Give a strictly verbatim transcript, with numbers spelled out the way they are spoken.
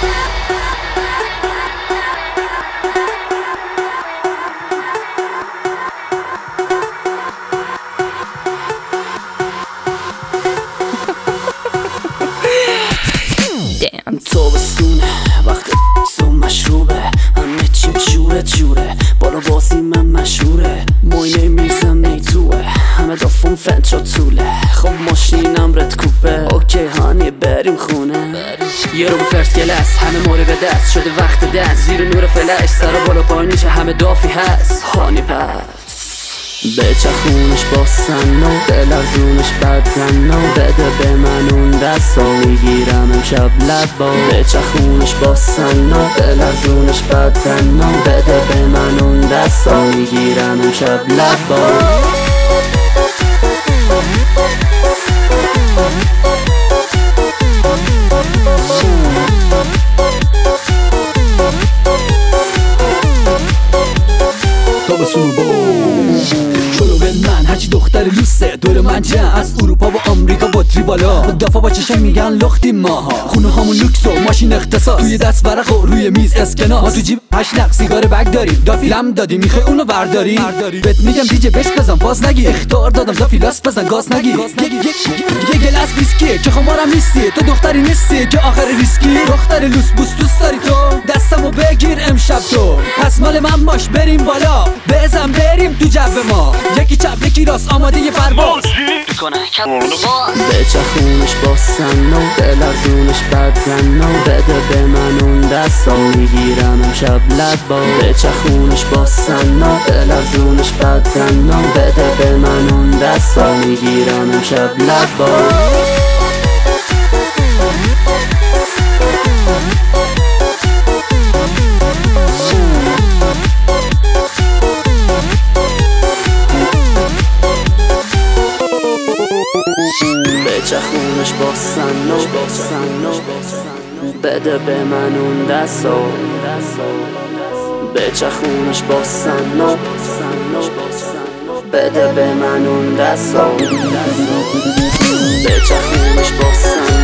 تابستونه وقت سو مشروبه، همه چیم شوره جوره، بالا بازی من مشهوره، موینه میزم نیتوه، همه دافون فنچا طوله، خب ماشینم رد کوپه، اوکی هانی بریم خونه، یه رو فرست کلاس همه موره به دست شده وقت دست، زیر نور فلش سر بالا پای نیشه همه دافی هست، هانی پس بچخونش با سنو دلرزونش بدنو، بده به من اون دستو میگیرم امشب لبا، بچخونش با سنو دلرزونش بدنو، بده به من اون دستو میگیرم امشب لبا. تابستون با شلوغ من هرچی دختر لوسه، دور من جمع از اروپا و آمریکا بطری بالا، دافا با چشم میگن لختی ماها، خونه هامون لوکس و ماشین اختصاص، توی دست ورق و روی میز اسکناس، ما تو جیب هشت نق سیگار بگ داریم، دافی لم دادی میخوای اونو ورداری، بهت میگم دیجه بس بزن باز نگی، اختار دادم دافی لاس بزن گاز نگی، یه گلاس ویسکی که خمارم نیستی، تو دختری نیستی که آخر ریسکی، دختر لوس بوس دوست داری تو دستمو بگیر امشب تو، پس مال من باش بریم بالا، بزن بریم تو جو ما، یکی چپ یکی راست آماده یه پرواز بچخونش با سنو دلرزونش بدنو، بده به من اون دستو میگیرم امشب لبا، بچخونش با سنو دلرزونش بدنو، بده به من اون دستو میگیرم امشب لبا. بچخونش با سنو بده به من اون دستو، بچخونش با سنو بده به من اون دستو، بچخونش با سنو